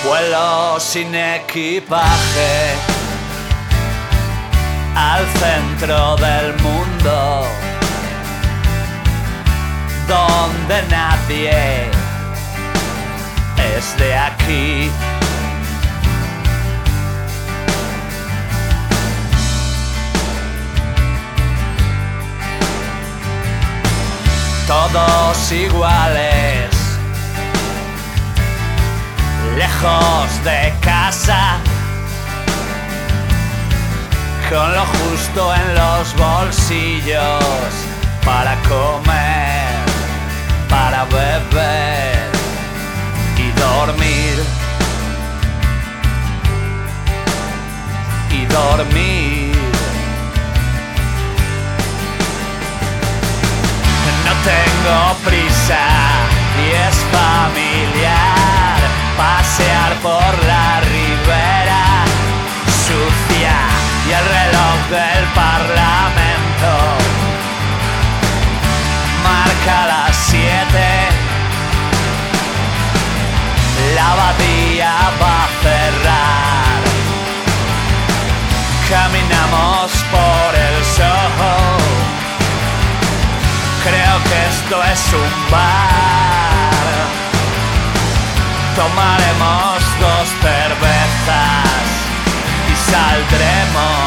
Vuelo sin equipaje al centro del mundo, donde nadie es de aquí. Todos iguales, lejos de casa, con lo justo en los bolsillos para comer, para beber y dormir. Y dormir. No tengo prisa y es familiar pasear por la ribera sucia y el reloj del Parlamento marca las 7. La abadía va a cerrar. Caminamos por el Soho. Creo que esto es un bar. Tomaremos 2 cervezas y saldremos.